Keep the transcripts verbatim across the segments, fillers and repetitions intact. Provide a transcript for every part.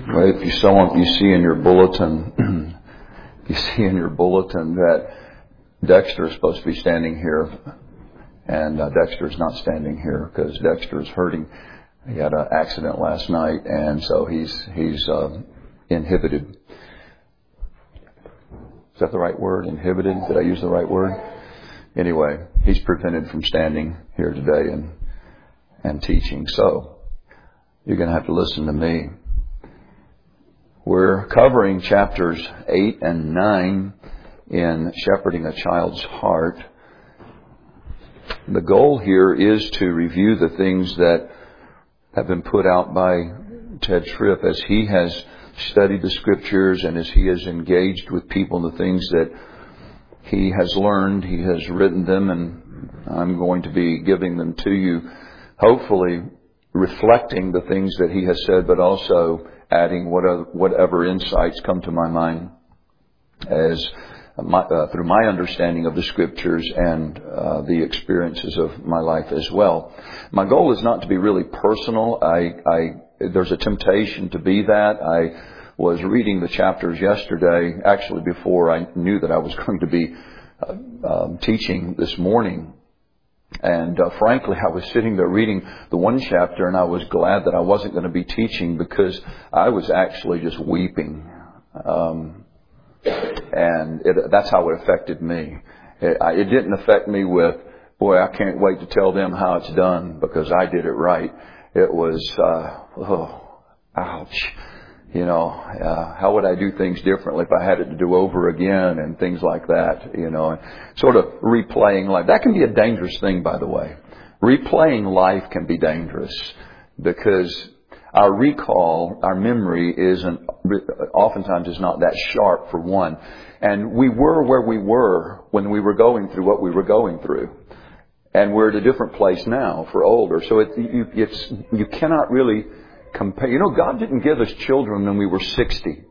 Well, if you saw, you see in your bulletin, you see in your bulletin that Dexter is supposed to be standing here, and uh, Dexter's not standing here because Dexter's hurting. He had an accident last night, and so he's he's uh, inhibited. Is that the right word? Inhibited? Did I use the right word? Anyway, he's prevented from standing here today and and teaching. So you're going to have to listen to me. We're covering chapters eight and nine in Shepherding a Child's Heart. The goal here is to review the things that have been put out by Ted Tripp as he has studied the Scriptures and as he has engaged with people in the things that he has learned. He has written them, and I'm going to be giving them to you, hopefully reflecting the things that he has said, but also adding whatever, whatever insights come to my mind as my, uh, through my understanding of the Scriptures and uh, the experiences of my life as well. My goal is not to be really personal. I, I there's a temptation to be that. I was reading the chapters yesterday, actually before I knew that I was going to be uh, um, teaching this morning. And uh, frankly, I was sitting there reading the one chapter, and I was glad that I wasn't going to be teaching because I was actually just weeping. Um, and it, that's how it affected me. It, I, it didn't affect me with, boy, I can't wait to tell them how it's done because I did it right. It was, uh, oh, ouch. You know, uh, how would I do things differently if I had it to do over again and things like that, you know, and sort of replaying life. That can be a dangerous thing, by the way. Replaying life can be dangerous because our recall, our memory isn't, oftentimes is not that sharp for one. And we were where we were when we were going through what we were going through. And we're at a different place now for older. So it, you, it's, you cannot really compare. You know, God didn't give us children when we were sixty.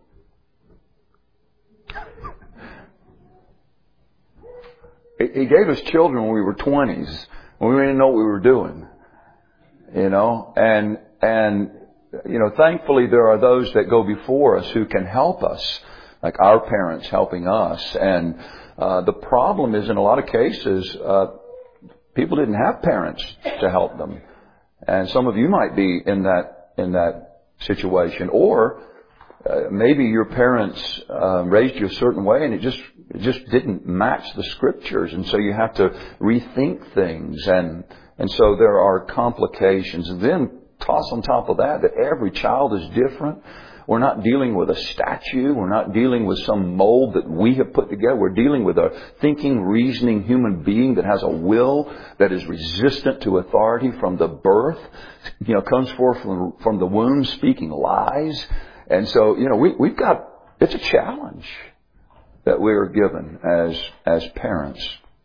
He gave us children when we were twenties, when we didn't know what we were doing. You know, and, and, you know, thankfully there are those that go before us who can help us, like our parents helping us. And, uh, the problem is in a lot of cases, uh, people didn't have parents to help them. And some of you might be in that in that situation, or uh, maybe your parents uh, raised you a certain way and it just it just didn't match the Scriptures, and so you have to rethink things, and and so there are complications. And then toss on top of that that every child is different. We're not dealing with a statue. We're not dealing with some mold that we have put together. We're dealing with a thinking, reasoning human being that has a will that is resistant to authority from the birth. You know, comes forth from, from the womb speaking lies. And so, you know, we, we've got, it's a challenge that we are given as, as parents.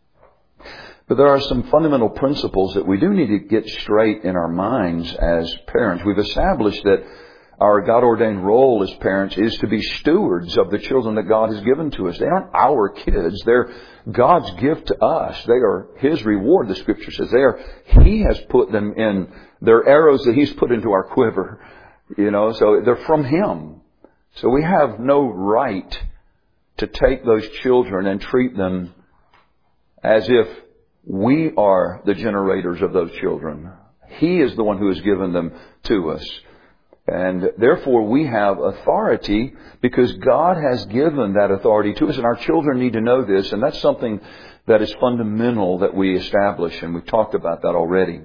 But there are some fundamental principles that we do need to get straight in our minds as parents. We've established that our God-ordained role as parents is to be stewards of the children that God has given to us. They aren't our kids. They're God's gift to us. They are His reward, the Scripture says. They are, He has put them in, they're arrows that He's put into our quiver. You know, so they're from Him. So we have no right to take those children and treat them as if we are the generators of those children. He is the one who has given them to us. And therefore we have authority because God has given that authority to us, and our children need to know this, and that's something that is fundamental that we establish, and we've talked about that already.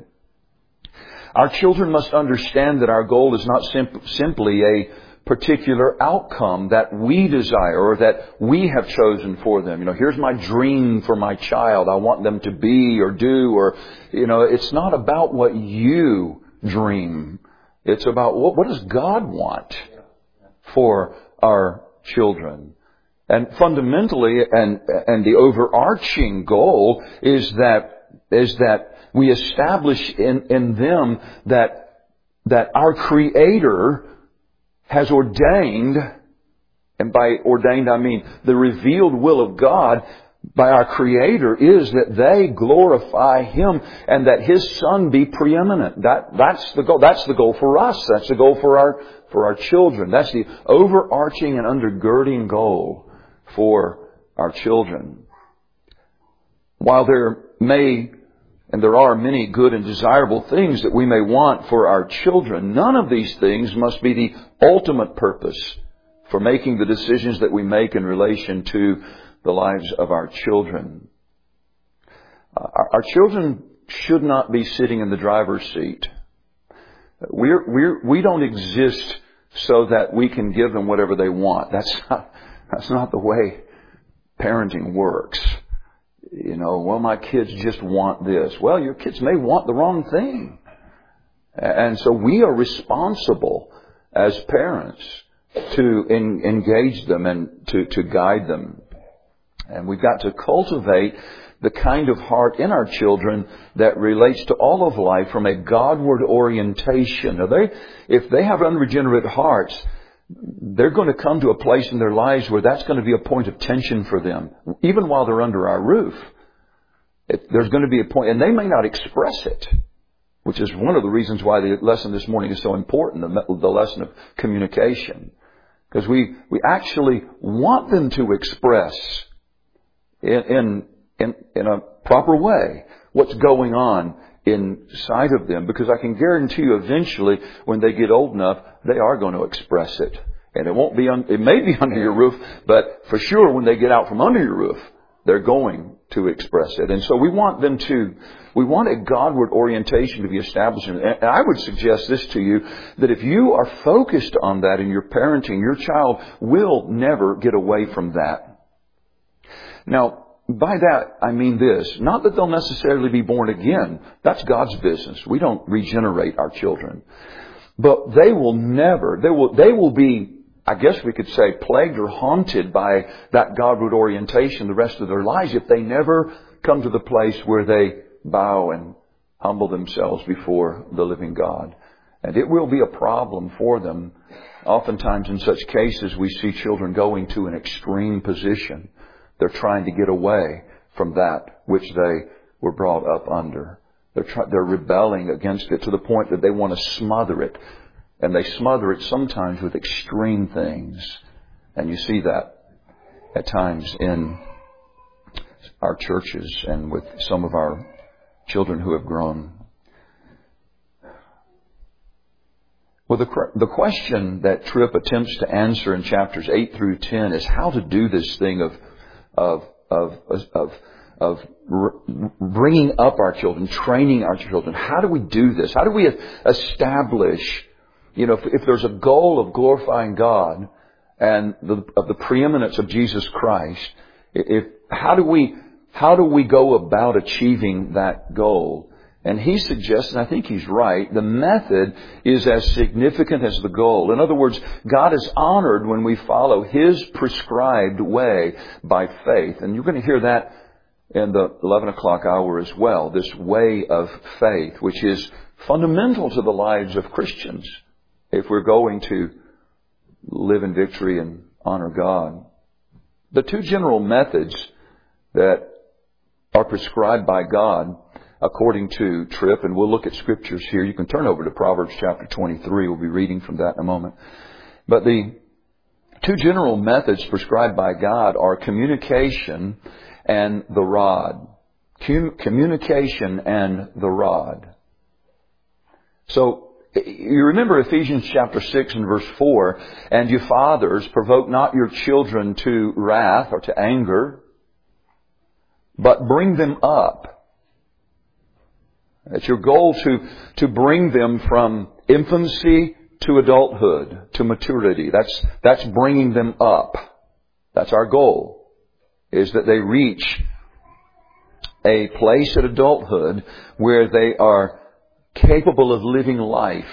Our children must understand that our goal is not sim- simply a particular outcome that we desire or that we have chosen for them. You know, here's my dream for my child. I want them to be or do, or, you know, it's not about what you dream. It's about what, what does God want for our children. And fundamentally, and, and the overarching goal is that, is that we establish in, in them that, that our Creator has ordained, and by ordained I mean the revealed will of God by our Creator is that they glorify Him and that His Son be preeminent. That, that's the goal. That's the goal for us. That's the goal for our, for our children. That's the overarching and undergirding goal for our children. While there may and there are many good and desirable things that we may want for our children, none of these things must be the ultimate purpose for making the decisions that we make in relation to the lives of our children. Our, our children should not be sitting in the driver's seat. We're, we're, we don't exist so that we can give them whatever they want. That's not, that's not the way parenting works. You know, well, my kids just want this. Well, your kids may want the wrong thing. And so we are responsible as parents to en- engage them and to, to guide them. And we've got to cultivate the kind of heart in our children that relates to all of life from a Godward orientation. Now, they, if they have unregenerate hearts, they're going to come to a place in their lives where that's going to be a point of tension for them, even while they're under our roof. It, there's going to be a point, and they may not express it, which is one of the reasons why the lesson this morning is so important, the, the lesson of communication. Because we, we actually want them to express in, in, in, in a proper way what's going on inside of them, because I can guarantee you eventually when they get old enough, they are going to express it. And it won't be, un- it may be under your roof, but for sure when they get out from under your roof, they're going to express it. And so we want them to, we want a Godward orientation to be established. And I would suggest this to you, that if you are focused on that in your parenting, your child will never get away from that. Now, by that, I mean this. Not that they'll necessarily be born again. That's God's business. We don't regenerate our children. But they will never, they will, they will be, I guess we could say, plagued or haunted by that Godward orientation the rest of their lives if they never come to the place where they bow and humble themselves before the living God. And it will be a problem for them. Oftentimes in such cases, we see children going to an extreme position. They're trying to get away from that which they were brought up under. They're try- they're rebelling against it to the point that they want to smother it. And they smother it sometimes with extreme things. And you see that at times in our churches and with some of our children who have grown. Well, the, the question that Tripp attempts to answer in chapters eight through ten is how to do this thing of Of, of, of, of bringing up our children, training our children. How do we do this? How do we establish, you know, if, if there's a goal of glorifying God and the, of the preeminence of Jesus Christ, if, how do we, how do we go about achieving that goal? And he suggests, and I think he's right, the method is as significant as the goal. In other words, God is honored when we follow His prescribed way by faith. And you're going to hear that in the eleven o'clock hour as well, this way of faith, which is fundamental to the lives of Christians if we're going to live in victory and honor God. The two general methods that are prescribed by God according to Tripp, and we'll look at scriptures here. You can turn over to Proverbs chapter twenty-three. We'll be reading from that in a moment. But the two general methods prescribed by God are communication and the rod. Com- communication and the rod. So, you remember Ephesians chapter six and verse four, and you fathers, provoke not your children to wrath or to anger, but bring them up. It's your goal to, to bring them from infancy to adulthood, to maturity. That's, that's bringing them up. That's our goal, is that they reach a place at adulthood where they are capable of living life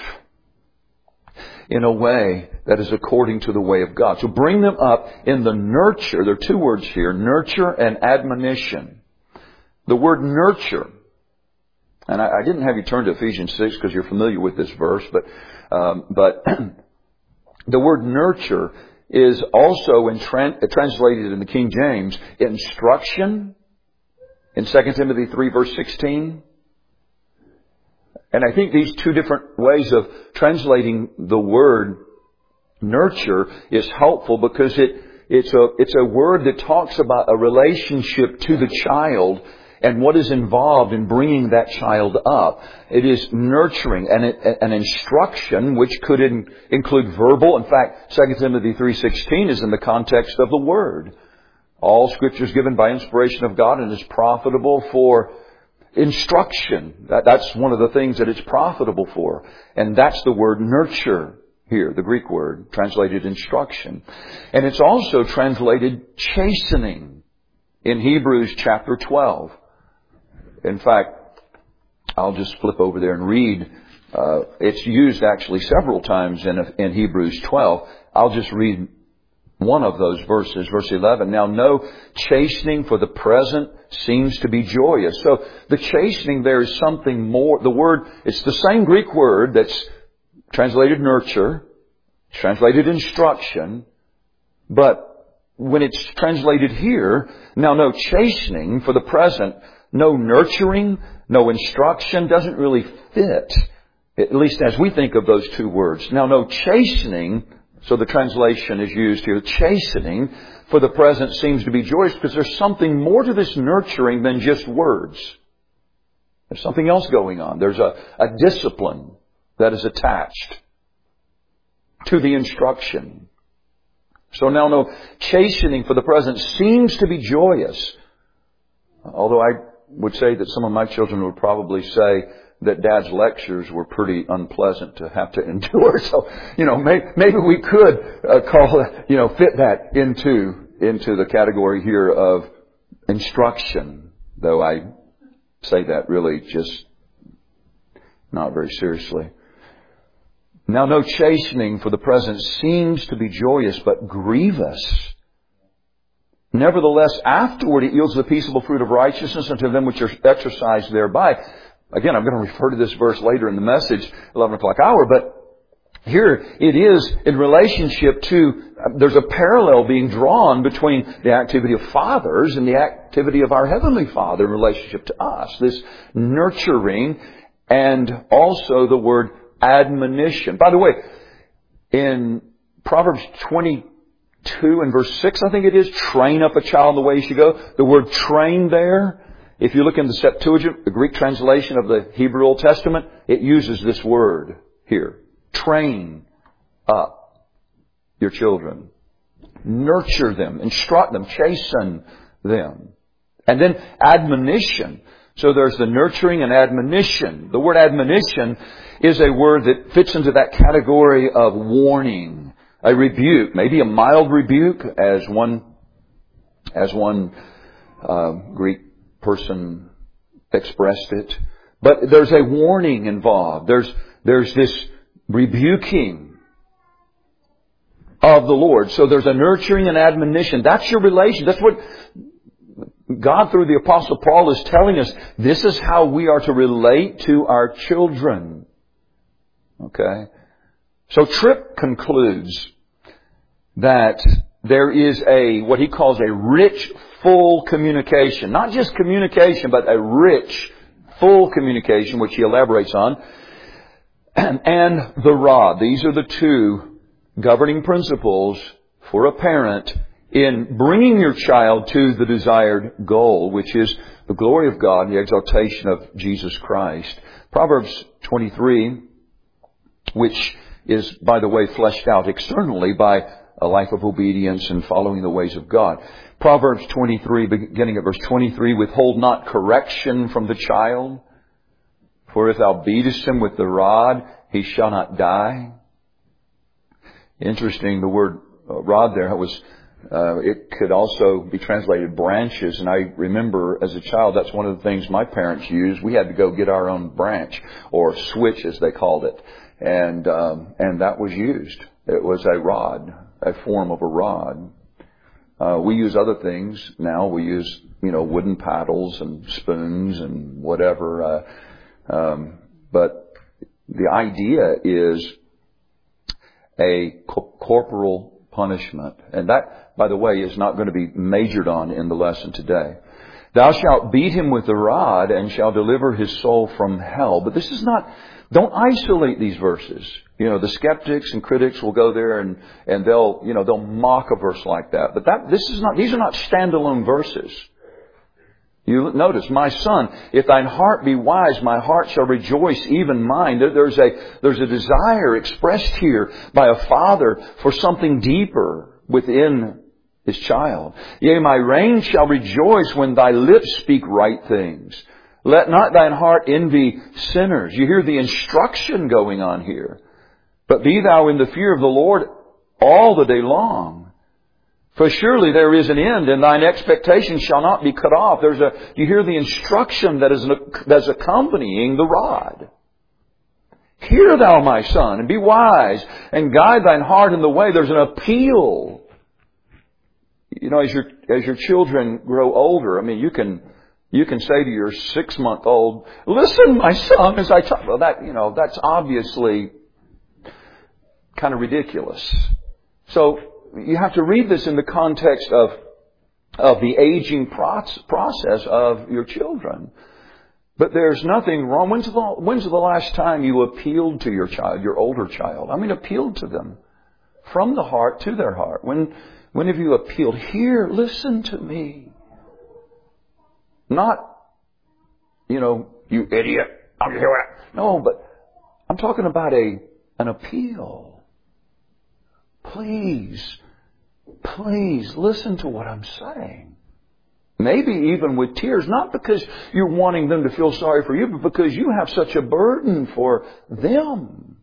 in a way that is according to the way of God. So bring them up in the nurture. There are two words here, nurture and admonition. The word nurture, and I, I didn't have you turn to Ephesians six because you're familiar with this verse, but um, but the word nurture is also in tran- translated in the King James instruction in Second Timothy three verse sixteen. And I think these two different ways of translating the word nurture is helpful because it, it's a, it's a word that talks about a relationship to the child and what is involved in bringing that child up. It is nurturing and an instruction which could in, include verbal. In fact, Second Timothy three sixteen is in the context of the Word. All Scripture is given by inspiration of God and is profitable for instruction. That, that's one of the things that it's profitable for. And that's the word nurture here, the Greek word, translated instruction. And it's also translated chastening in Hebrews chapter twelve. In fact, I'll just flip over there and read. Uh, it's used actually several times in, in Hebrews twelve. I'll just read one of those verses, verse eleven. Now, no chastening for the present seems to be joyous. So the chastening there is something more. The word, it's the same Greek word that's translated nurture, translated instruction, but when it's translated here, now no chastening for the present, no nurturing, no instruction doesn't really fit, at least as we think of those two words. Now, no chastening, so the translation is used here, chastening for the present seems to be joyous because there's something more to this nurturing than just words. There's something else going on. There's a, a discipline that is attached to the instruction. So now no chastening for the present seems to be joyous. Although I would say that some of my children would probably say that Dad's lectures were pretty unpleasant to have to endure. So, you know, may, maybe we could uh, call, you know, fit that into, into the category here of instruction. Though I say that really just not very seriously. Now, no chastening for the present seems to be joyous, but grievous. Nevertheless, afterward it yields the peaceable fruit of righteousness unto them which are exercised thereby. Again, I'm going to refer to this verse later in the message, eleven o'clock hour, but here it is in relationship to, there's a parallel being drawn between the activity of fathers and the activity of our Heavenly Father in relationship to us. This nurturing and also the word admonition. By the way, in Proverbs twenty-two and verse six, I think it is, train up a child in the way he should go. The word train there, if you look in the Septuagint, the Greek translation of the Hebrew Old Testament, it uses this word here. Train up your children. Nurture them. Instruct them. Chasten them. And then admonition. So there's the nurturing and admonition. The word admonition is a word that fits into that category of warning. A rebuke. Maybe a mild rebuke, as one, as one uh, Greek person expressed it. But there's a warning involved. There's, there's this rebuking of the Lord. So there's a nurturing and admonition. That's your relation. That's what God through the Apostle Paul is telling us. This is how we are to relate to our children. Okay? So Tripp concludes that there is a, what he calls a rich, full communication. Not just communication, but a rich, full communication, which he elaborates on. And the rod. These are the two governing principles for a parent in bringing your child to the desired goal, which is the glory of God and the exaltation of Jesus Christ. Proverbs twenty-three, which is, by the way, fleshed out externally by a life of obedience and following the ways of God. Proverbs twenty-three, beginning at verse twenty-three, withhold not correction from the child, for if thou beatest him with the rod, he shall not die. Interesting, the word uh, rod there was, uh, it could also be translated branches. And I remember as a child, that's one of the things my parents used. We had to go get our own branch, or switch as they called it. And, um, and that was used. It was a rod, a form of a rod. Uh, we use other things now. We use, you know, wooden paddles and spoons and whatever. Uh, um, but the idea is a co- corporal punishment. And that, by the way, is not going to be majored on in the lesson today. Thou shalt beat him with the rod and shall deliver his soul from hell. But this is not, don't isolate these verses. You know, the skeptics and critics will go there and, and they'll, you know, they'll mock a verse like that. But that, this is not, these are not standalone verses. You notice, my son, if thine heart be wise, my heart shall rejoice, even mine. There's a, there's a desire expressed here by a father for something deeper within his child. Yea, my reign shall rejoice when thy lips speak right things. Let not thine heart envy sinners. You hear the instruction going on here. But be thou in the fear of the Lord all the day long. For surely there is an end, and thine expectation shall not be cut off. There's a, you hear the instruction that is, that is accompanying the rod. Hear thou, my son, and be wise, and guide thine heart in the way. There's an appeal. You know, as your, as your children grow older, I mean, you can, you can say to your six-month-old, listen, my son, as I talk. Well, that, you know, that's obviously kind of ridiculous. So, you have to read this in the context of, of the aging process of your children. But there's nothing wrong. When's the, when's the last time you appealed to your child, your older child? I mean, appealed to them from the heart to their heart. When, when have you appealed? Here, listen to me. Not, you know, you idiot. I'll hear it. No, but I'm talking about a, an appeal. Please, please listen to what I'm saying. Maybe even with tears, not because you're wanting them to feel sorry for you, but because you have such a burden for them.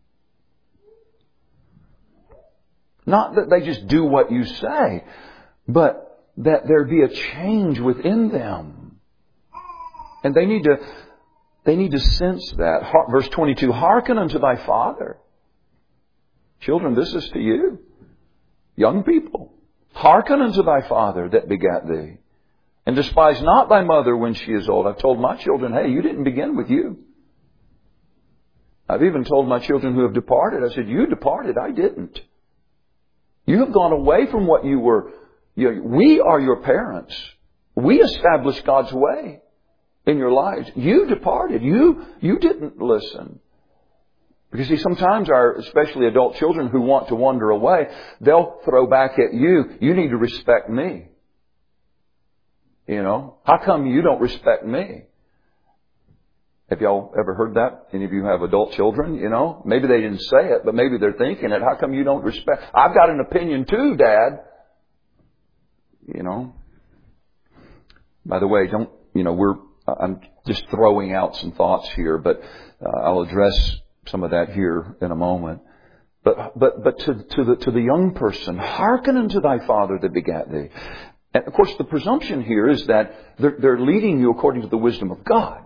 Not that they just do what you say, but that there be a change within them. And they need to, they need to sense that. Verse twenty-two, hearken unto thy father. Children, this is to you. Young people, hearken unto thy father that begat thee, and despise not thy mother when she is old. I've told my children, hey, you didn't begin with you. I've even told my children who have departed, I said, you departed, I didn't. You have gone away from what you were. You know, we are your parents. We established God's way in your lives. You departed. You, you didn't listen. Because see, sometimes our, especially adult children who want to wander away, they'll throw back at you, you need to respect me. You know, how come you don't respect me? Have y'all ever heard that? Any of you have adult children, you know? Maybe they didn't say it, but maybe they're thinking it. How come you don't respect? I've got an opinion too, Dad. You know? By the way, don't, you know, we're, I'm just throwing out some thoughts here, but uh, I'll address some of that here in a moment. But, but, but to, to the, to the young person, hearken unto thy father that begat thee. And of course, the presumption here is that they're, they're leading you according to the wisdom of God.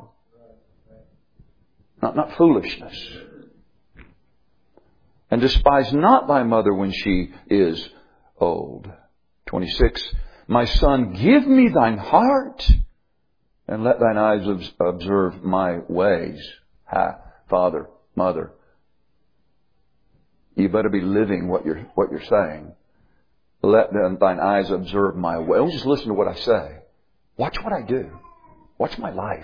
Not, not foolishness. And despise not thy mother when she is old. twenty-six, my son, give me thine heart, and let thine eyes observe my ways. Ha, father, mother, you better be living what you're, what you're saying. Let thine eyes observe my way. Don't just listen to what I say. Watch what I do. Watch my life.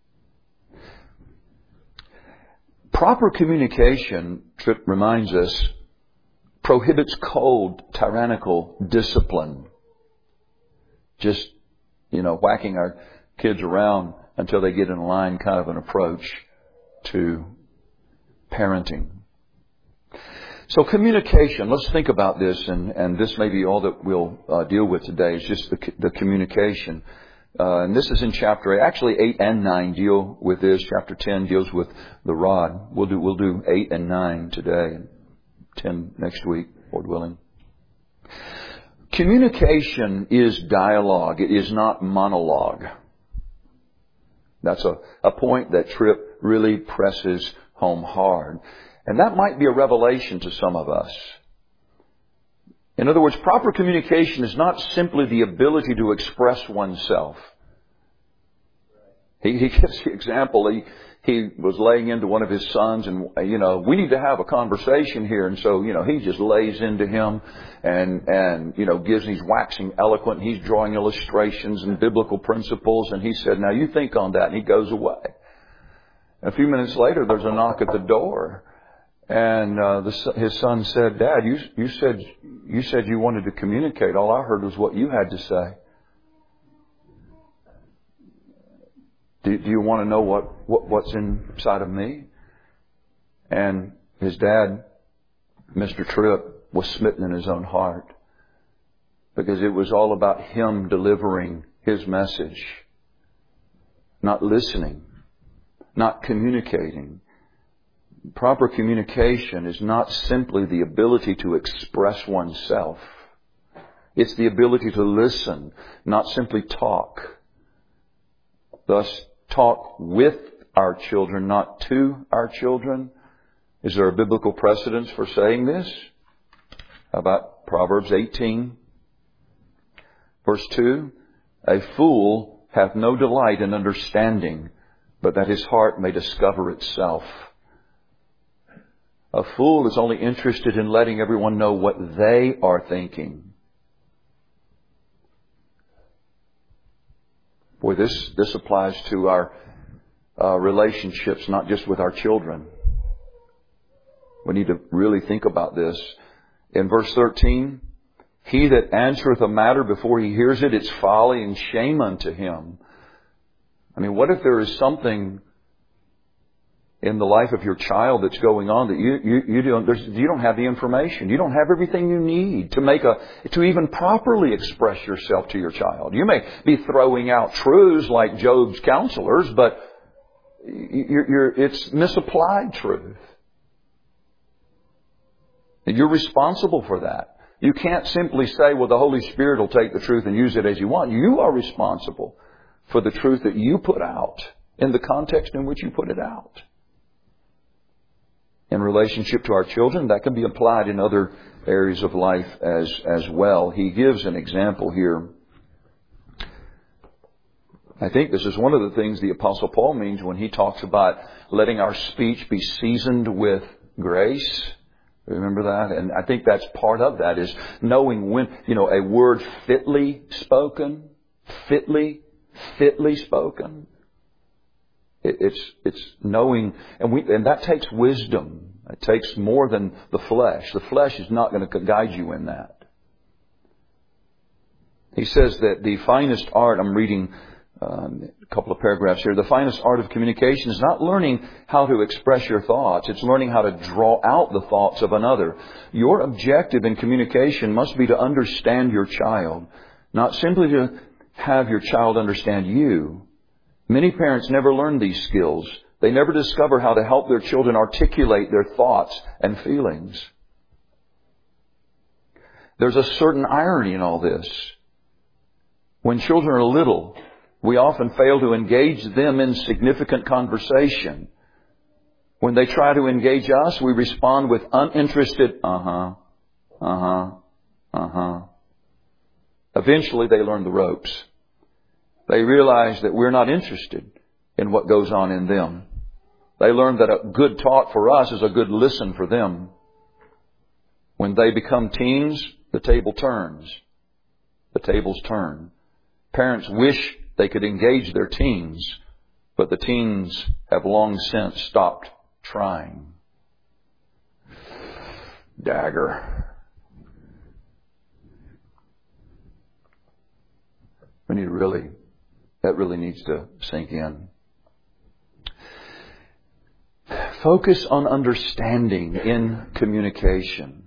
Proper communication, Tripp reminds us, prohibits cold, tyrannical discipline. Just, you know, whacking our kids around until they get in line, kind of an approach to parenting. So communication, let's think about this, and, and this may be all that we'll uh, deal with today, is just the, the communication. Uh, and this is in chapter eight. Actually, eight and nine deal with this. Chapter ten deals with the rod. We'll do, we'll do eight and nine today, and ten next week, Lord willing. Communication is dialogue. It is not monologue. That's a, a point that Tripp really presses home hard. And that might be a revelation to some of us. In other words, proper communication is not simply the ability to express oneself. He, he gives the example. He, he was laying into one of his sons and, you know, we need to have a conversation here. And so, you know, he just lays into him and, and, you know, gives, he's waxing eloquent. He's drawing illustrations and biblical principles. And he said, now you think on that. And he goes away. A few minutes later, there's a knock at the door. And, uh, the, his son said, Dad, you, you said, you said you wanted to communicate. All I heard was what you had to say. Do, do you want to know what, what, what's inside of me? And his dad, Mister Tripp, was smitten in his own heart. Because it was all about him delivering his message. Not listening. Not communicating. Proper communication is not simply the ability to express oneself. It's the ability to listen, not simply talk. Thus, talk with our children, not to our children. Is there a biblical precedence for saying this? How about Proverbs eighteen, verse two? A fool hath no delight in understanding, but that his heart may discover itself. A fool is only interested in letting everyone know what they are thinking. Boy, this, this applies to our uh, relationships, not just with our children. We need to really think about this. In verse thirteen, he that answereth a matter before he hears it, it's folly and shame unto him. I mean, what if there is something in the life of your child that's going on that you, you, you don't, there's, you don't have the information. You don't have everything you need to make a, to even properly express yourself to your child. You may be throwing out truths like Job's counselors, but you're, you're, it's misapplied truth. And you're responsible for that. You can't simply say, well, the Holy Spirit will take the truth and use it as you want. You are responsible for the truth that you put out in the context in which you put it out. In relationship to our children, that can be applied in other areas of life as, as well. He gives an example here. I think this is one of the things the Apostle Paul means when he talks about letting our speech be seasoned with grace. Remember that? And I think that's part of that is knowing when, you know, a word fitly spoken, fitly, fitly spoken. It, it's, it's knowing, and we, and that takes wisdom. It takes more than the flesh. The flesh is not going to guide you in that. He says that the finest art, I'm reading um, a couple of paragraphs here, the finest art of communication is not learning how to express your thoughts. It's learning how to draw out the thoughts of another. Your objective in communication must be to understand your child, not simply to have your child understand you. Many parents never learn these skills. They never discover how to help their children articulate their thoughts and feelings. There's a certain irony in all this. When children are little, we often fail to engage them in significant conversation. When they try to engage us, we respond with uninterested, uh-huh, uh-huh, uh-huh. Eventually, they learn the ropes. They realize that we're not interested in what goes on in them. They learn that a good talk for us is a good listen for them. When they become teens, the table turns. The tables turn. Parents wish they could engage their teens, but the teens have long since stopped trying. Dagger. We need to really, that really needs to sink in. Focus on understanding in communication.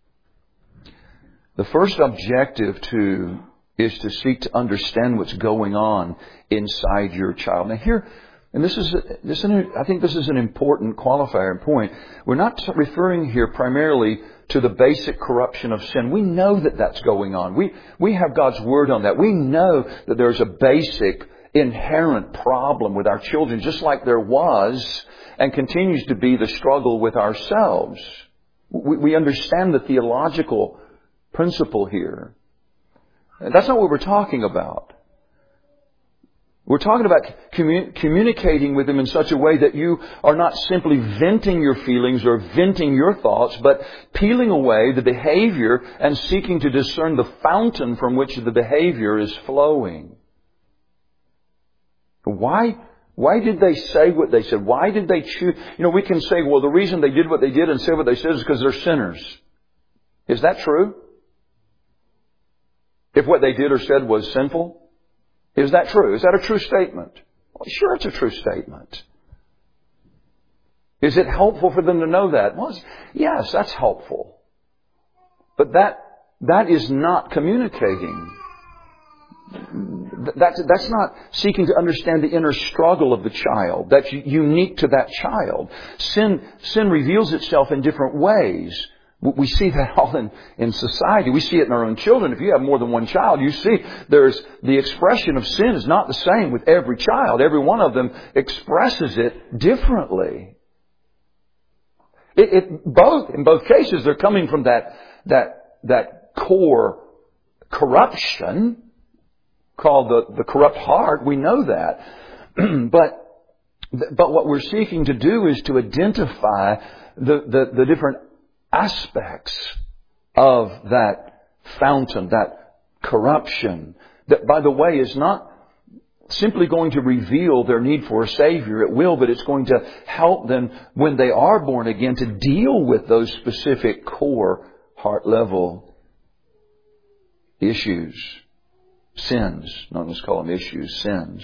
The first objective to is to seek to understand what's going on inside your child. Now here, and this is, this is an, I think this is an important qualifier and point. We're not referring here primarily to the basic corruption of sin. We know that that's going on. We, we have God's Word on that. We know that there's a basic inherent problem with our children, just like there was and continues to be the struggle with ourselves. We, we understand the theological principle here. That's not what we're talking about. We're talking about commun- communicating with them in such a way that you are not simply venting your feelings or venting your thoughts, but peeling away the behavior and seeking to discern the fountain from which the behavior is flowing. Why, why did they say what they said? Why did they choose? You know, we can say, well, the reason they did what they did and said what they said is because they're sinners. Is that true? If what they did or said was sinful? Is that true? Is that a true statement? Well, sure, it's a true statement. Is it helpful for them to know that? Well, yes, that's helpful. But that, that is not communicating. That's, that's not seeking to understand the inner struggle of the child. That's unique to that child. Sin, sin reveals itself in different ways. We see that all in, in society. We see it in our own children. If you have more than one child, you see there's the expression of sin is not the same with every child. Every one of them expresses it differently. It, it both in both cases they're coming from that that that core corruption called the, the corrupt heart. We know that. but but what we're seeking to do is to identify the, the, the different aspects of that fountain, that corruption, that, by the way, is not simply going to reveal their need for a Savior. It will, but it's going to help them when they are born again to deal with those specific core heart level issues, sins. Not just call them issues, sins.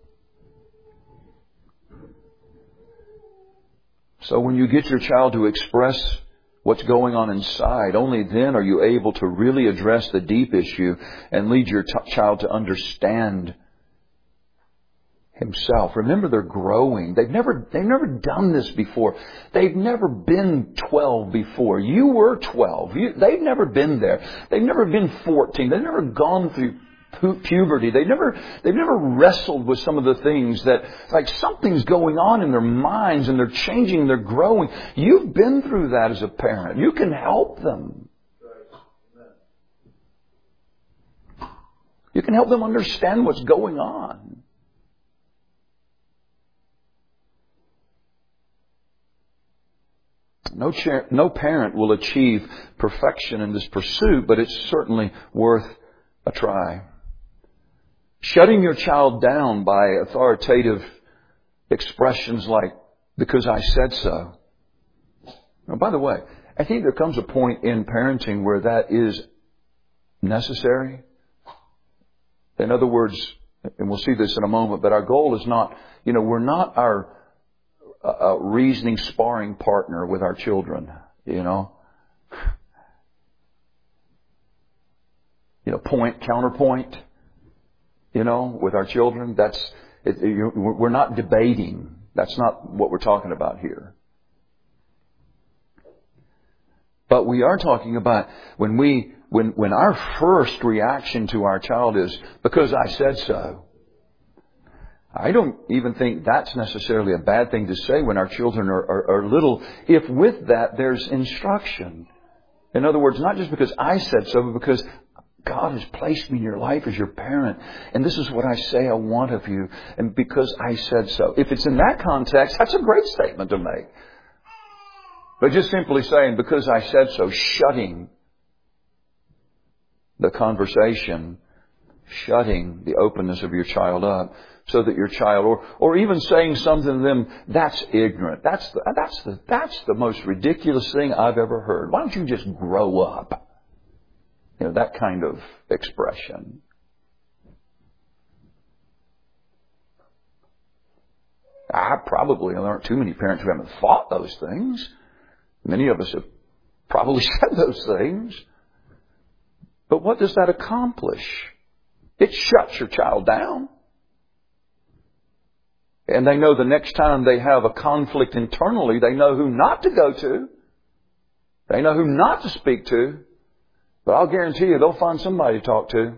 So when you get your child to express what's going on inside, only then are you able to really address the deep issue and lead your t- child to understand himself. Remember, they're growing. They've never, they've never done this before. They've never been twelve before. You were twelve. You, they've never been there. They've never been fourteen. They've never gone through pu- puberty. They've never, they've never wrestled with some of the things that, like something's going on in their minds and they're changing, they're growing. You've been through that as a parent. You can help them. You can help them understand what's going on. No, cha- no parent will achieve perfection in this pursuit, but it's certainly worth a try. Shutting your child down by authoritative expressions like, because I said so. Now, by the way, I think there comes a point in parenting where that is necessary. In other words, and we'll see this in a moment, but our goal is not, you know, we're not our a reasoning sparring partner with our children, you know. You know, point, counterpoint, you know, with our children. That's, it, you, we're not debating. That's not what we're talking about here. But we are talking about when we, when, when our first reaction to our child is, because I said so. I don't even think that's necessarily a bad thing to say when our children are, are, are little, if with that there's instruction. In other words, not just because I said so, but because God has placed me in your life as your parent, and this is what I say I want of you, and because I said so. If it's in that context, that's a great statement to make. But just simply saying, because I said so, shutting the conversation, shutting the openness of your child up, so that your child, or or even saying something to them, that's ignorant. That's the, that's the, that's the most ridiculous thing I've ever heard. Why don't you just grow up? You know, that kind of expression. I probably, there aren't too many parents who haven't thought those things. Many of us have probably said those things. But what does that accomplish? It shuts your child down. And they know the next time they have a conflict internally, they know who not to go to. They know who not to speak to. But I'll guarantee you they'll find somebody to talk to.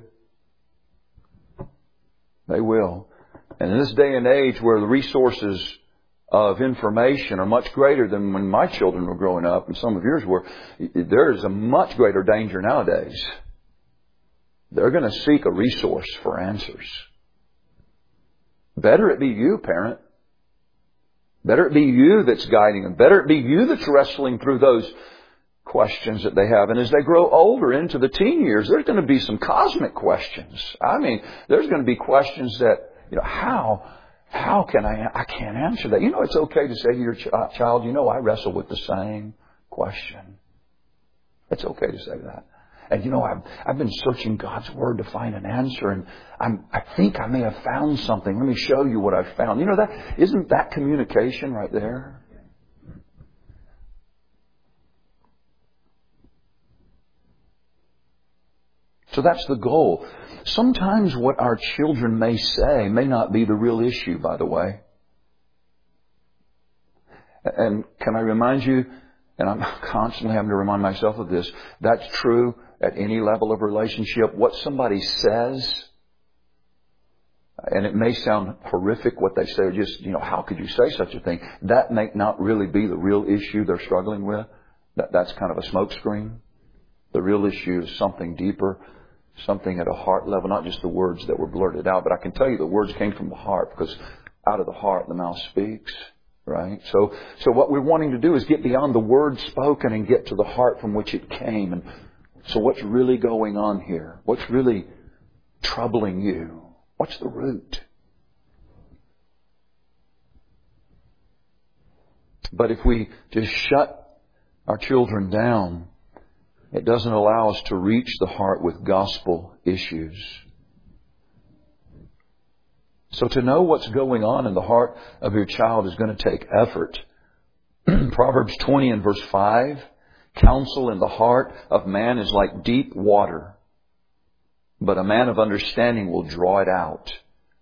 They will. And in this day and age where the resources of information are much greater than when my children were growing up and some of yours were, there is a much greater danger nowadays. They're going to seek a resource for answers. Better it be you, parent. Better it be you that's guiding them. Better it be you that's wrestling through those questions that they have. And as they grow older into the teen years, there's going to be some cosmic questions. I mean, there's going to be questions that, you know, how, how can I, I can't answer that. You know, it's okay to say to your ch- child, you know, I wrestle with the same question. It's okay to say that. And you know, I've, I've been searching God's Word to find an answer, and I'm, I think I may have found something. Let me show you what I've found. You know, that, isn't that communication right there? So that's the goal. Sometimes what our children may say may not be the real issue, by the way. And can I remind you, and I'm constantly having to remind myself of this, that's true at any level of relationship. What somebody says, and it may sound horrific what they say, or just, you know, how could you say such a thing? That may not really be the real issue they're struggling with. That, that's kind of a smokescreen. The real issue is something deeper, something at a heart level, not just the words that were blurted out. But I can tell you the words came from the heart, because out of the heart the mouth speaks. Right? So, so what we're wanting to do is get beyond the words spoken and get to the heart from which it came. And so what's really going on here? What's really troubling you? What's the root? But if we just shut our children down, it doesn't allow us to reach the heart with gospel issues. So to know what's going on in the heart of your child is going to take effort. Proverbs twenty and verse five, counsel in the heart of man is like deep water, but a man of understanding will draw it out.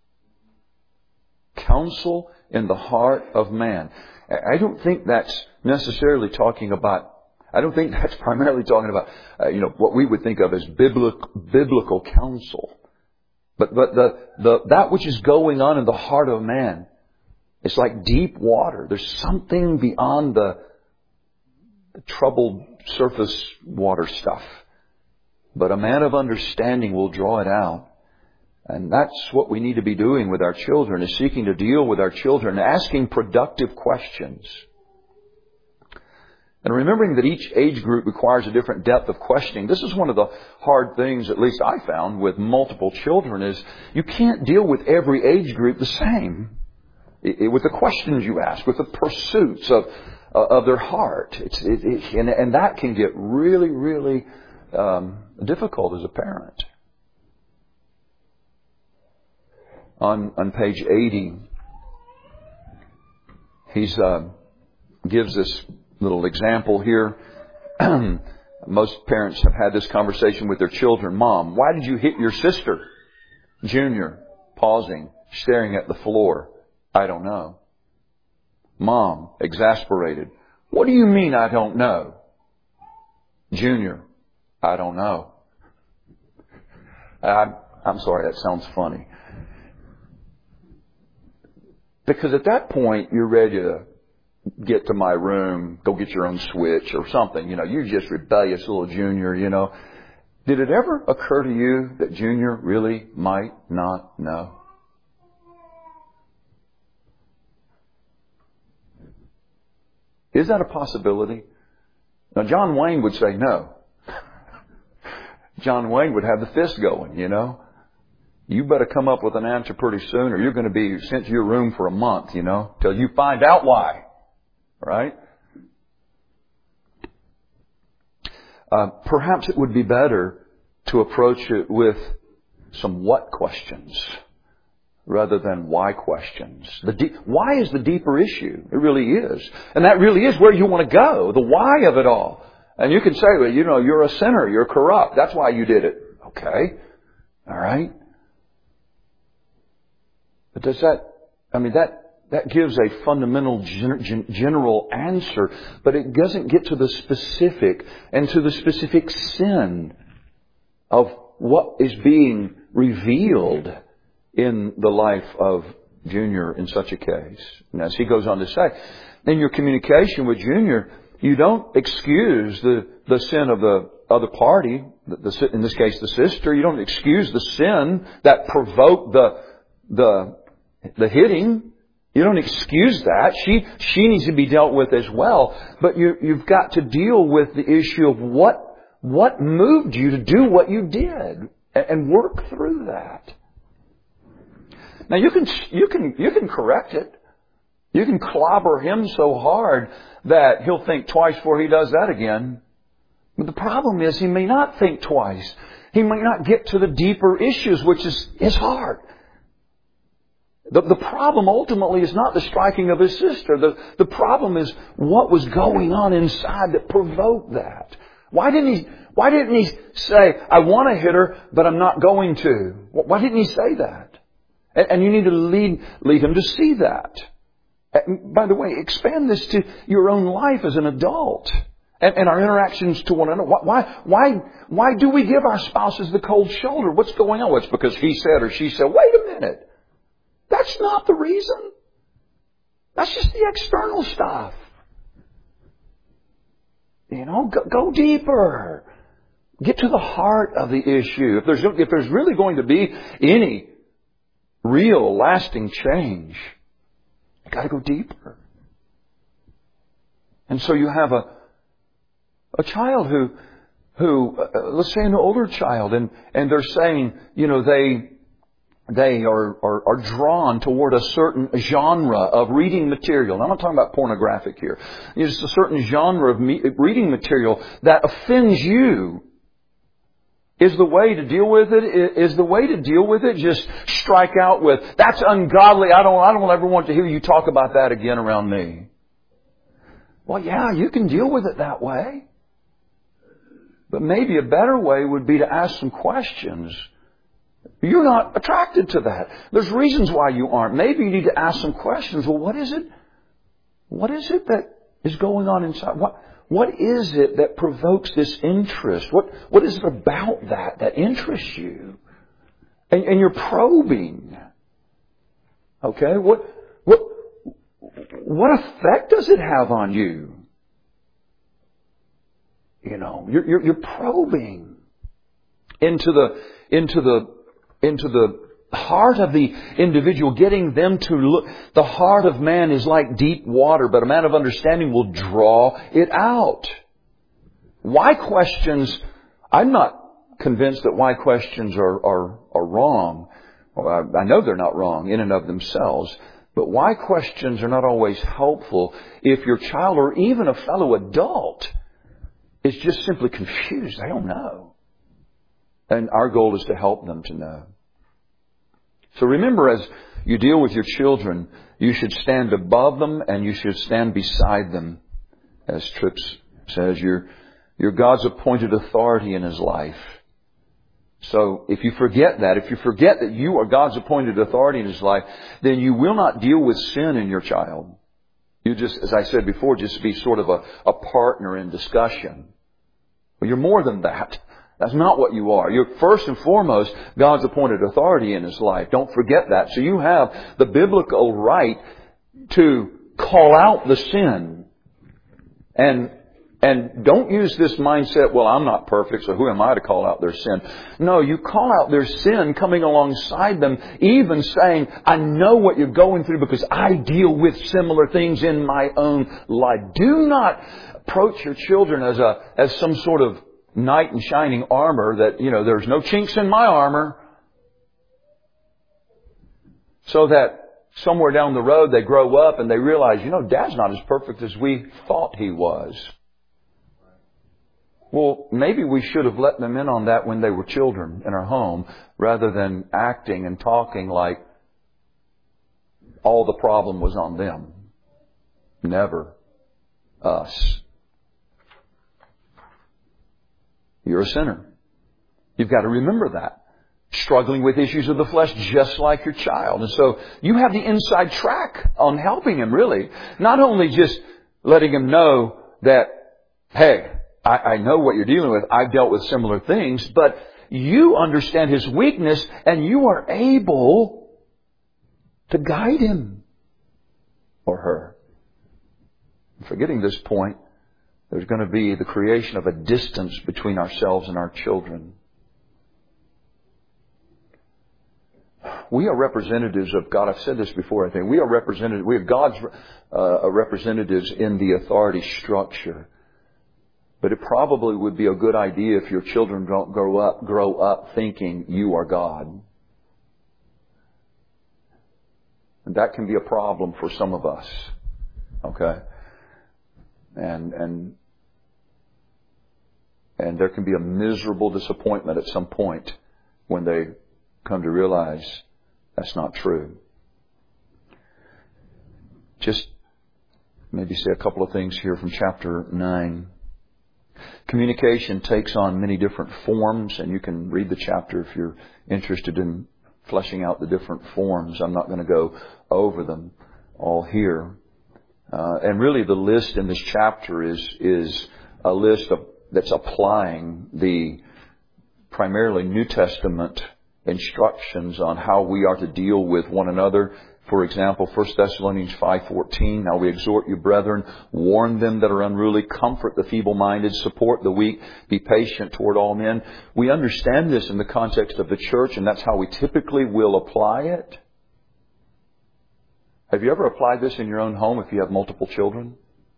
Counsel in the heart of man. I don't think that's necessarily talking about, I don't think that's primarily talking about, uh, you know, what we would think of as biblical, biblical counsel. But, but the, the, that which is going on in the heart of man, it's like deep water. There's something beyond the, the troubled surface water stuff. But a man of understanding will draw it out. And that's what we need to be doing with our children, is seeking to deal with our children, asking productive questions. And remembering that each age group requires a different depth of questioning. This is one of the hard things, at least I found, with multiple children, is you can't deal with every age group the same. It, it, with the questions you ask, with the pursuits of uh, of their heart. It's, it, it, and, and that can get really, really um, difficult as a parent. On, on page eighty, he's uh, gives this little example here. Most parents have had this conversation with their children. Mom, why did you hit your sister? Junior, pausing, staring at the floor. I don't know. Mom, exasperated. What do you mean I don't know? Junior, I don't know. I'm, I'm sorry, that sounds funny. Because at that point, you're ready to get to my room, go get your own switch or something. You know, you're just rebellious little Junior, you know. Did it ever occur to you that Junior really might not know? Is that a possibility? Now, John Wayne would say no. John Wayne would have the fist going, you know. You better come up with an answer pretty soon, or you're going to be sent to your room for a month, you know, till you find out why. Right? Uh, perhaps it would be better to approach it with some what questions rather than why questions. The deep, why is the deeper issue. It really is. And that really is where you want to go, the why of it all. And you can say, well, you know, you're a sinner, you're corrupt. That's why you did it. Okay. All right. But does that, I mean, that, that gives a fundamental gen, general answer, but it doesn't get to the specific and to the specific sin of what is being revealed in the life of Junior in such a case. And as he goes on to say, in your communication with Junior, you don't excuse the, the sin of the other party, the, the, in this case the sister. You don't excuse the sin that provoked the, the the hitting. You don't excuse that. She she needs to be dealt with as well. But you, you've got to deal with the issue of what what moved you to do what you did, and work through that. Now you can you can you can correct it. You can clobber him so hard that he'll think twice before he does that again. But the problem is he may not think twice. He may not get to the deeper issues, which is his heart. The, the problem ultimately is not the striking of his sister. The, the problem is what was going on inside that provoked that. Why didn't he, why didn't he say, I want to hit her, but I'm not going to? Why didn't he say that? And, and you need to lead, lead him to see that. And by the way, expand this to your own life as an adult. And, and our interactions to one another. Why, why, why do we give our spouses the cold shoulder? What's going on? Well, it's because he said or she said, wait a minute. That's not the reason. That's just the external stuff. You know, go, go deeper. Get to the heart of the issue. If there's, if there's really going to be any real lasting change, you've got to go deeper. And so you have a A child who, who, uh, let's say an older child, and, and they're saying, you know, they, they are, are, are drawn toward a certain genre of reading material. And I'm not talking about pornographic here. It's a certain genre of me, reading material that offends you. Is the way to deal with it, is the way to deal with it just strike out with, that's ungodly, I don't, I don't ever want to hear you talk about that again around me. Well, yeah, you can deal with it that way. But maybe a better way would be to ask some questions. You're not attracted to that. There's reasons why you aren't. Maybe you need to ask some questions. Well, what is it? What is it that is going on inside? What, what is it that provokes this interest? What, what is it about that that interests you? And, and you're probing. Okay? What, what, what effect does it have on you? You know, you're, you're, you're probing into the, into the, into the heart of the individual, getting them to look. The heart of man is like deep water, but a man of understanding will draw it out. Why questions? I'm not convinced that why questions are, are, are wrong. Well, I, I know they're not wrong in and of themselves. But why questions are not always helpful if your child or even a fellow adult is just simply confused. They don't know. And our goal is to help them to know. So remember, as you deal with your children, you should stand above them and you should stand beside them. As Trips says, you're, you're God's appointed authority in his life. So if you forget that, if you forget that you are God's appointed authority in his life, then you will not deal with sin in your child. You just, as I said before, just be sort of a, a partner in discussion. Well, you're more than that. That's not what you are. You're first and foremost God's appointed authority in his life. Don't forget that. So you have the biblical right to call out the sin. And and don't use this mindset, well, I'm not perfect, so who am I to call out their sin? No, you call out their sin coming alongside them, even saying, I know what you're going through because I deal with similar things in my own life. Do not approach your children as a as some sort of knight in shining armor that, you know, there's no chinks in my armor. So that somewhere down the road they grow up and they realize, you know, Dad's not as perfect as we thought he was. Well, maybe we should have let them in on that when they were children in our home, rather than acting and talking like all the problem was on them. Never us. You're a sinner. You've got to remember that. Struggling with issues of the flesh just like your child. And so you have the inside track on helping him, really. Not only just letting him know that, hey, I, I know what you're dealing with. I've dealt with similar things. But you understand his weakness and you are able to guide him or her. Forgetting this point, there's going to be the creation of a distance between ourselves and our children. We are representatives of God. I've said this before, I think. We are representatives. We are God's uh, representatives in the authority structure. But it probably would be a good idea if your children don't grow up, grow up thinking you are God. And that can be a problem for some of us. Okay? And, and, and there can be a miserable disappointment at some point when they come to realize that's not true. Just maybe say a couple of things here from chapter nine. Communication takes on many different forms, and you can read the chapter if you're interested in fleshing out the different forms. I'm not going to go over them all here. Uh, and really the list in this chapter is, is a list of, that's applying the primarily New Testament instructions on how we are to deal with one another. For example, First Thessalonians five fourteen, now we exhort you, brethren, warn them that are unruly, comfort the feeble-minded, support the weak, be patient toward all men. We understand this in the context of the church, and that's how we typically will apply it. Have you ever applied this in your own home if you have multiple children?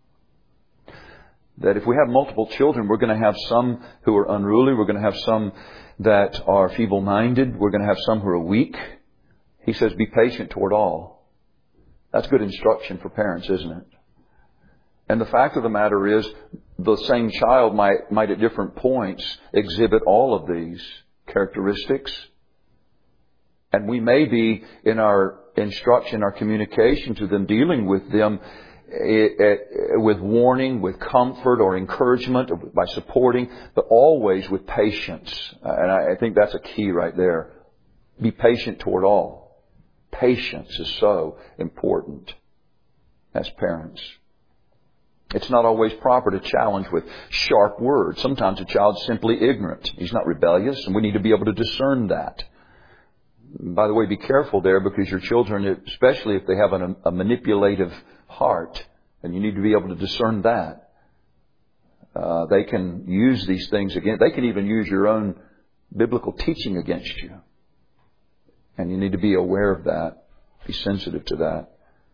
That if we have multiple children, we're going to have some who are unruly, we're going to have some that are feeble-minded, we're going to have some who are weak. He says, be patient toward all. That's good instruction for parents, isn't it? And the fact of the matter is, the same child might, might at different points exhibit all of these characteristics. And we may be in our instruction, our communication to them, dealing with them with warning, with comfort or encouragement, by supporting, but always with patience. And I think that's a key right there. Be patient toward all. Patience is so important as parents. It's not always proper to challenge with sharp words. Sometimes a child's simply ignorant. He's not rebellious, and we need to be able to discern that. By the way, be careful there, because your children, especially if they have an, a manipulative heart, and you need to be able to discern that. Uh, they can use these things again. They can even use your own biblical teaching against you. And you need to be aware of that. Be sensitive to that.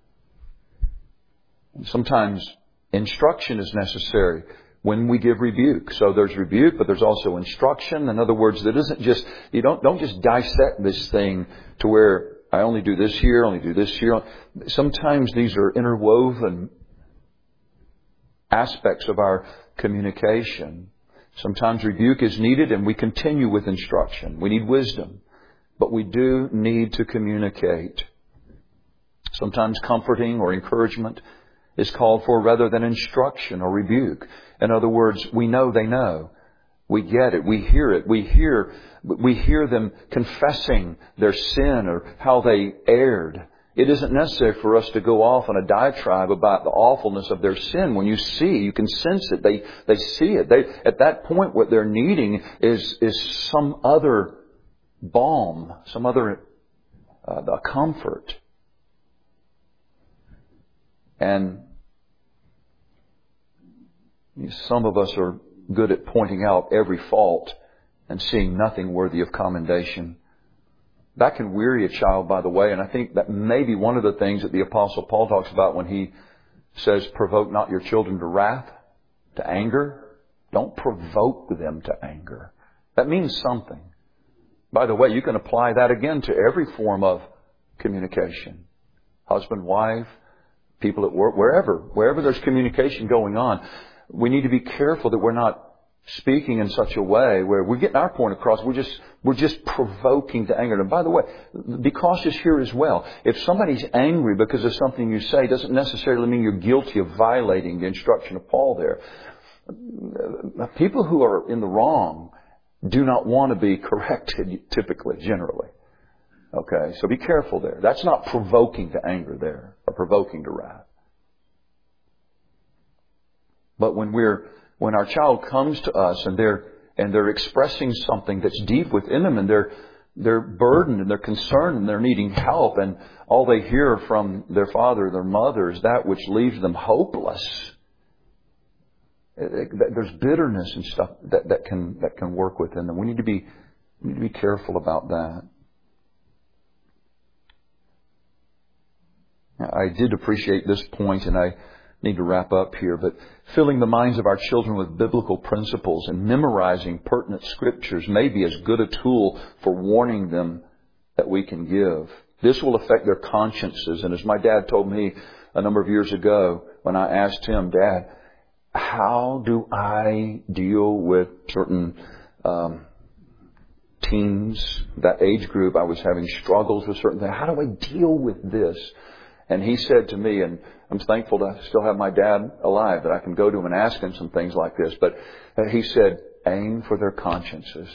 And sometimes instruction is necessary when we give rebuke. So there's rebuke, but there's also instruction. In other words, that isn't just, you don't, don't just dissect this thing to where I only do this here, only do this here. Sometimes these are interwoven aspects of our communication. Sometimes rebuke is needed, and we continue with instruction. We need wisdom. But we do need to communicate. Sometimes comforting or encouragement is called for rather than instruction or rebuke. In other words, we know they know. We get it. We hear it. We hear, we hear them confessing their sin or how they erred. It isn't necessary for us to go off on a diatribe about the awfulness of their sin. When you see, you can sense it. They, they see it. They, at that point, what they're needing is, is some other balm, some other uh, comfort. And some of us are good at pointing out every fault and seeing nothing worthy of commendation. That can weary a child, by the way, and I think that may be one of the things that the Apostle Paul talks about when he says, provoke not your children to wrath, to anger. Don't provoke them to anger. That means something. By the way, you can apply that again to every form of communication. Husband, wife, people at work, wherever, wherever there's communication going on. We need to be careful that we're not speaking in such a way where we're getting our point across. We're just, we're just provoking to anger. And by the way, be cautious here as well. If somebody's angry because of something you say, doesn't necessarily mean you're guilty of violating the instruction of Paul there. People who are in the wrong do not want to be corrected, typically, generally. Okay, so be careful there. That's not provoking to anger there, or provoking to wrath. But when we're, when our child comes to us and they're, and they're expressing something that's deep within them, and they're, they're burdened and they're concerned and they're needing help, and all they hear from their father or their mother is that which leaves them hopeless. There's bitterness and stuff that, that can that can work within them. We need to be we need to be careful about that. I did appreciate this point, and I need to wrap up here, but filling the minds of our children with biblical principles and memorizing pertinent scriptures may be as good a tool for warning them that we can give. This will affect their consciences. And as my dad told me a number of years ago when I asked him, Dad, how do I deal with certain um, teens, that age group? I was having struggles with certain things. How do I deal with this? And he said to me, and I'm thankful to still have my dad alive, that I can go to him and ask him some things like this. But he said, aim for their consciences.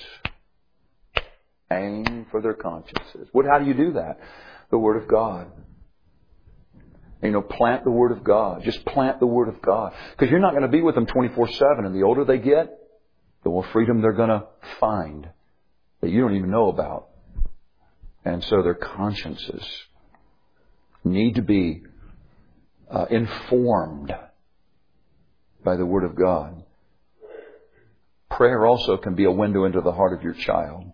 Aim for their consciences. What? How do you do that? The Word of God. You know, plant the Word of God. Just plant the Word of God. Because you're not going to be with them twenty-four seven. And the older they get, the more freedom they're going to find that you don't even know about. And so their consciences need to be uh, informed by the Word of God. Prayer also can be a window into the heart of your child.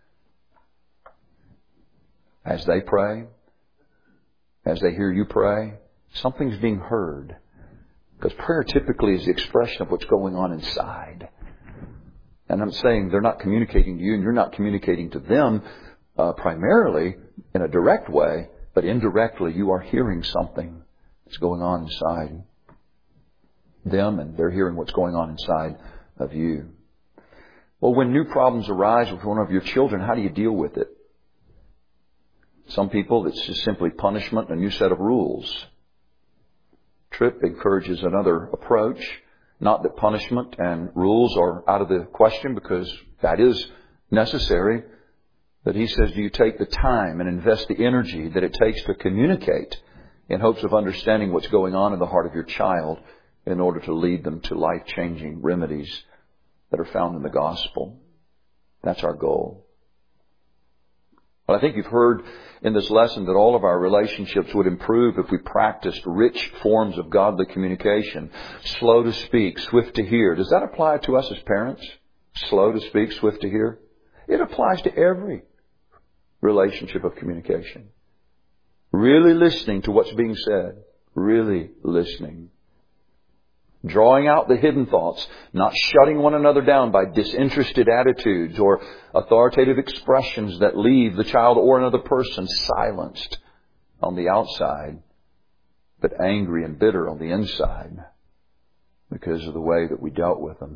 As they pray, as they hear you pray, something's being heard. Because prayer typically is the expression of what's going on inside. And I'm saying they're not communicating to you and you're not communicating to them uh, primarily in a direct way, but indirectly you are hearing something that's going on inside them, and they're hearing what's going on inside of you. Well, when new problems arise with one of your children, how do you deal with it? Some people, it's just simply punishment and a new set of rules. Tripp encourages another approach. Not that punishment and rules are out of the question, because that is necessary. But he says, do you take the time and invest the energy that it takes to communicate in hopes of understanding what's going on in the heart of your child in order to lead them to life-changing remedies that are found in the gospel? That's our goal. Well, I think you've heard in this lesson that all of our relationships would improve if we practiced rich forms of godly communication. Slow to speak, swift to hear. Does that apply to us as parents? Slow to speak, swift to hear? It applies to every relationship of communication. Really listening to what's being said. Really listening. Drawing out the hidden thoughts, not shutting one another down by disinterested attitudes or authoritative expressions that leave the child or another person silenced on the outside, but angry and bitter on the inside because of the way that we dealt with them.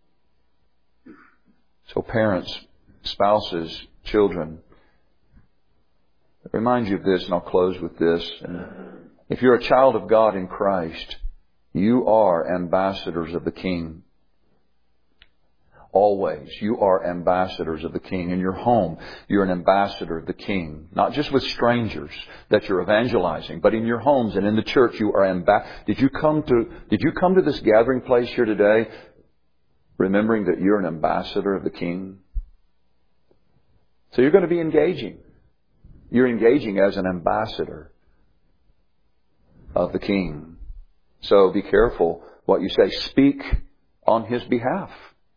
So parents, spouses, children, I remind you of this, and I'll close with this. If you're a child of God in Christ, you are ambassadors of the King. Always. You are ambassadors of the King. In your home, you're an ambassador of the King. Not just with strangers that you're evangelizing, but in your homes and in the church, you are ambassadors. Did you come to, did you come to this gathering place here today remembering that you're an ambassador of the King? So you're going to be engaging. You're engaging as an ambassador of the King. So be careful what you say. Speak on His behalf.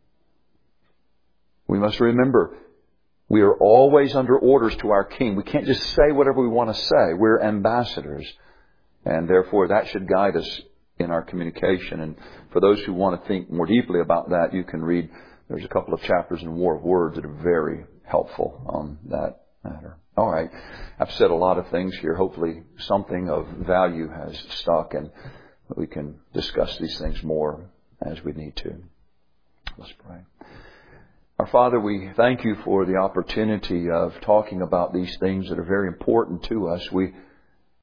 We must remember, we are always under orders to our King. We can't just say whatever we want to say. We're ambassadors. And therefore, that should guide us in our communication. And for those who want to think more deeply about that, you can read, there's a couple of chapters in War of Words that are very helpful on that matter. All right. I've said a lot of things here. Hopefully something of value has stuck, and we can discuss these things more as we need to. Let's pray. Our Father, we thank You for the opportunity of talking about these things that are very important to us. We